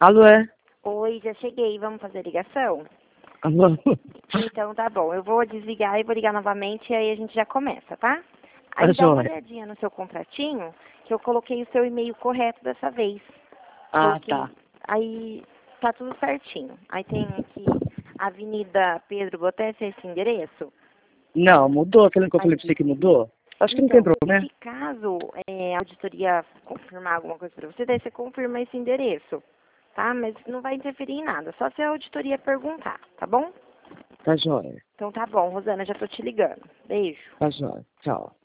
Alô, é? Oi, já cheguei. Vamos fazer ligação? Alô? Então tá bom. Eu vou desligar e vou ligar novamente e aí a gente já começa, tá? Tá Aí dá uma joia. olhadinha no seu contratinho que eu coloquei o seu e-mail correto dessa vez. Ah, Coloquei. tá. Aí tá tudo certinho. Aí tem aqui Avenida Pedro Botessa, esse endereço. Não, mudou aquele que eu falei Aí, pra você que mudou? Acho que não tem então, problema. se caso a auditoria confirmar alguma coisa pra você, daí você confirma esse endereço, tá? Mas não vai interferir em nada, só se a auditoria perguntar, tá bom? Tá joia. Então tá bom, Rosana, já tô te ligando. Beijo. Tá joia. Tchau.